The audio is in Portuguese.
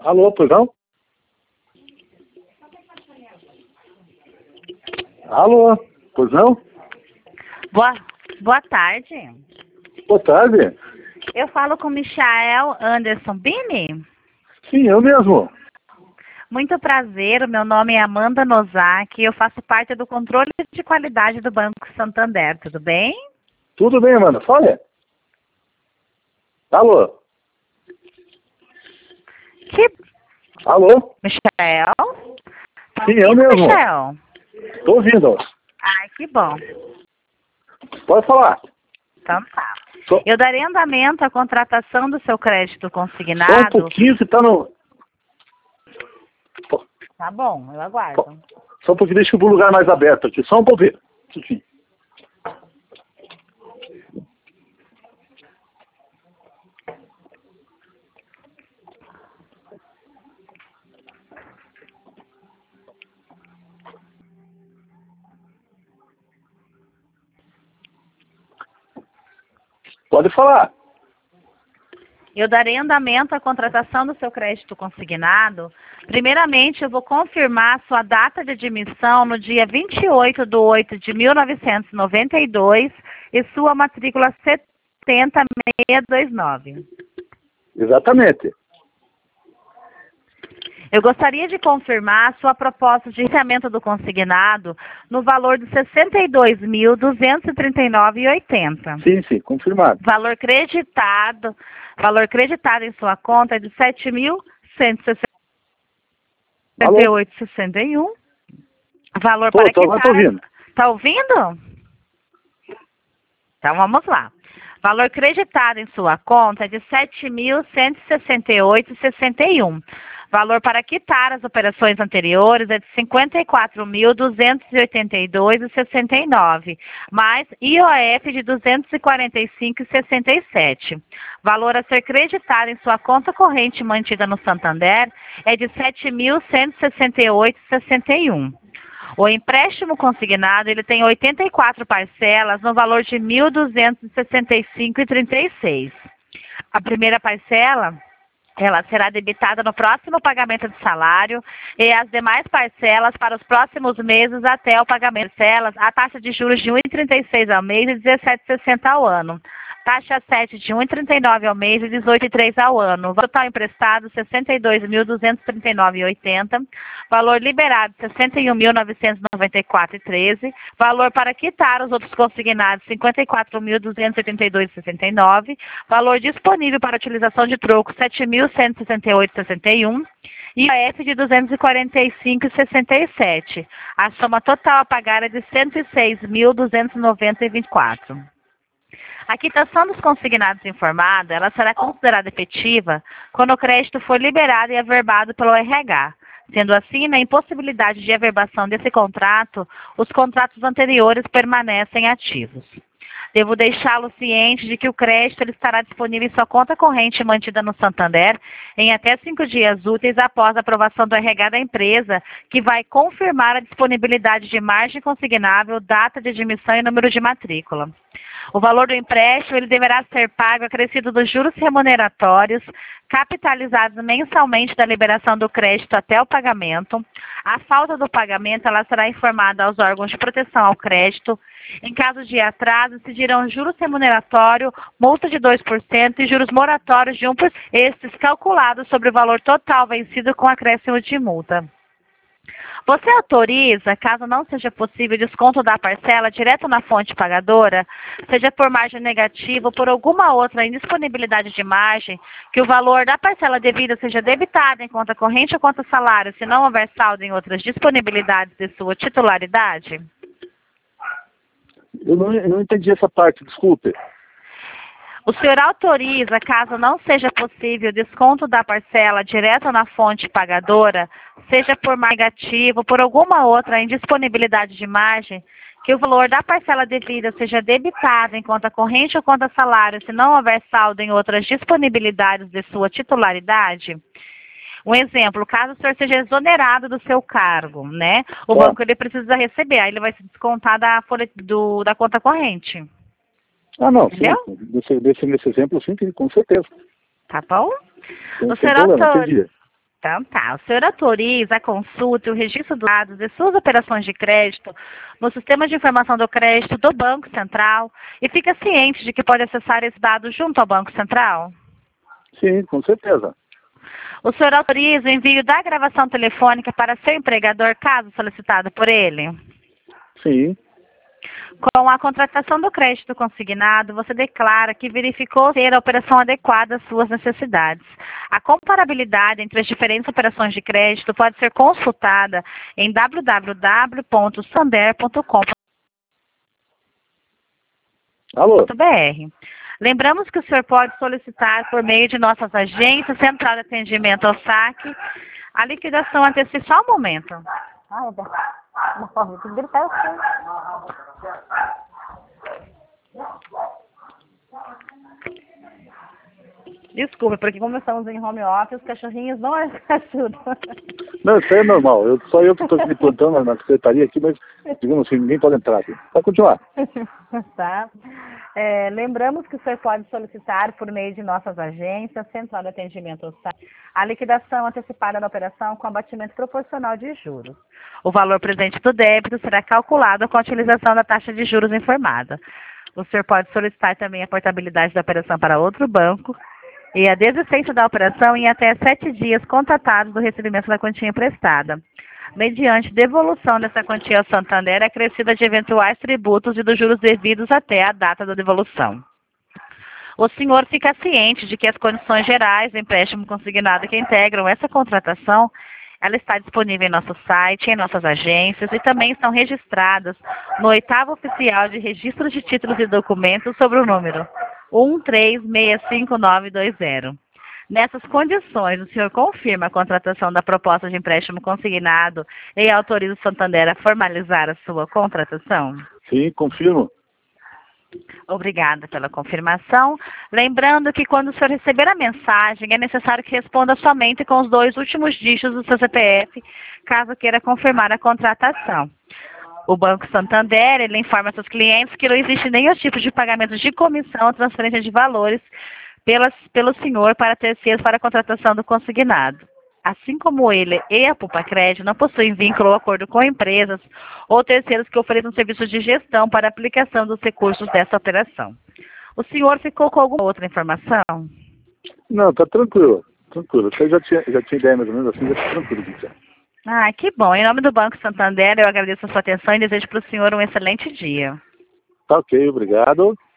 Alô, pois não? Alô, pois não? Boa tarde. Boa tarde. Eu falo com Michael Anderson Bini. Sim, eu mesmo. Muito prazer, o meu nome é Amanda Nozaki, eu faço parte do controle de qualidade do Banco Santander, tudo bem? Tudo bem, Amanda? Fala. Alô? Alô? Michael? Tá Sim, eu ouvindo, mesmo. Michael? Tô ouvindo. Ai, que bom. Pode falar. Então tá. Só, Eu darei andamento à contratação do seu crédito só um consignado. pouquinho, você tá no... Tá bom, eu aguardo. Só um pouquinho, deixa eu ir pro lugar mais aberto aqui. Só um pouquinho. Pode falar. Eu darei andamento à contratação do seu crédito consignado. Primeiramente, eu vou confirmar sua data de admissão no dia 28/8/1992 e sua matrícula 70629. Exatamente. Eu gostaria de confirmar sua proposta de financiamento do consignado no valor de R$ 62.239,80. Sim, confirmado. Valor creditado em sua conta é de R$ 7.168,61. Valor para Agora tô quitar. ouvindo. Tá ouvindo? Então vamos lá. Valor creditado em sua conta é de R$ 7.168,61. Valor para quitar as operações anteriores é de R$ 54.282,69, mais IOF de R$ 245,67. Valor a ser creditado em sua conta corrente mantida no Santander é de R$ 7.168,61. O empréstimo consignado ele tem 84 parcelas no valor de R$ 1.265,36. A primeira parcela ela será debitada no próximo pagamento de salário e as demais parcelas para os próximos meses até o pagamento de parcelas, a taxa de juros de 1,36 ao mês e 17,60 ao ano. Taxa 7 de 1,39 ao mês e 18,3 ao ano. Total emprestado, R$ 62.239,80. Valor liberado, R$ 61.994,13. Valor para quitar os outros consignados, R$ 54.282,69. Valor disponível para utilização de troco, R$ 7.168,61. E a F de R$ 245,67. A soma total a pagar é de R$ 106.290,24. A quitação dos consignados informada, ela será considerada efetiva quando o crédito for liberado e averbado pelo RH. Sendo assim, na impossibilidade de averbação desse contrato, os contratos anteriores permanecem ativos. Devo deixá-lo ciente de que o crédito ele estará disponível em sua conta corrente mantida no Santander em até 5 dias úteis após a aprovação do RH da empresa, que vai confirmar a disponibilidade de margem consignável, data de admissão e número de matrícula. O valor do empréstimo ele deverá ser pago acrescido dos juros remuneratórios, capitalizados mensalmente da liberação do crédito até o pagamento. A falta do pagamento ela será informada aos órgãos de proteção ao crédito. Em caso de atraso, incidirão juros remuneratórios, multa de 2% e juros moratórios de 1%, estes calculados sobre o valor total vencido com acréscimo de multa. Você autoriza, caso não seja possível, desconto da parcela direto na fonte pagadora, seja por margem negativa ou por alguma outra indisponibilidade de margem, que o valor da parcela devida seja debitado em conta corrente ou conta salário, se não houver saldo em outras disponibilidades de sua titularidade? Eu não entendi essa parte, desculpe. O senhor autoriza, caso não seja possível, desconto da parcela direto na fonte pagadora, seja por margem negativa ou por alguma outra indisponibilidade de margem, que o valor da parcela devida seja debitado em conta corrente ou conta salário, se não houver saldo em outras disponibilidades de sua titularidade? Um exemplo, caso o senhor seja exonerado do seu cargo, né? O banco ele precisa receber, aí ele vai se descontar da folha da conta corrente. Ah, não, entendeu? Sim. Nesse exemplo, sim, com certeza. Tá bom? Sem problema, entendi. Então tá, o senhor autoriza a consulta e o registro dos dados de suas operações de crédito no sistema de informação do crédito do Banco Central e fica ciente de que pode acessar esse dado junto ao Banco Central? Sim, com certeza. O senhor autoriza o envio da gravação telefônica para seu empregador, caso solicitado por ele? Sim. Com a contratação do crédito consignado, você declara que verificou ter a operação adequada às suas necessidades. A comparabilidade entre as diferentes operações de crédito pode ser consultada em www.santander.com.br. Alô? Lembramos que o senhor pode solicitar por meio de nossas agências, Central de Atendimento ao Saque, a liquidação antecipada. Só um momento. Desculpa, porque como estamos em home office, os cachorrinhos não ajudam. Não, isso aí é normal. Só eu que estou me plantando na secretaria aqui, mas, digamos assim, ninguém pode entrar aqui. Pode continuar. Tá. Lembramos que o senhor pode solicitar por meio de nossas agências, Central de Atendimento ao SAC, a liquidação antecipada da operação com abatimento proporcional de juros. O valor presente do débito será calculado com a utilização da taxa de juros informada. O senhor pode solicitar também a portabilidade da operação para outro banco e a desistência da operação em até 7 dias contatados do recebimento da quantia emprestada, mediante devolução dessa quantia ao Santander acrescida de eventuais tributos e dos juros devidos até a data da devolução. O senhor fica ciente de que as condições gerais do empréstimo consignado que integram essa contratação, ela está disponível em nosso site, em nossas agências e também estão registradas no 8º Oficial de Registro de Títulos e Documentos sobre o número 1365920. Nessas condições, o senhor confirma a contratação da proposta de empréstimo consignado e autoriza o Santander a formalizar a sua contratação? Sim, confirmo. Obrigada pela confirmação. Lembrando que quando o senhor receber a mensagem, é necessário que responda somente com os 2 últimos dígitos do seu CPF, caso queira confirmar a contratação. O Banco Santander, ele informa seus clientes que não existe nenhum tipo de pagamento de comissão ou transferência de valores pelo senhor para terceiros para a contratação do consignado. Assim como ele e a Pulpacred não possuem vínculo ou acordo com empresas ou terceiros que ofereçam serviços de gestão para a aplicação dos recursos dessa operação. O senhor ficou com alguma outra informação? Não, tá tranquilo. Tranquilo. Eu já tinha ideia mais ou menos assim, já tá tranquilo, Vitor. Ah, que bom. Em nome do Banco Santander, eu agradeço a sua atenção e desejo para o senhor um excelente dia. Tá ok, obrigado.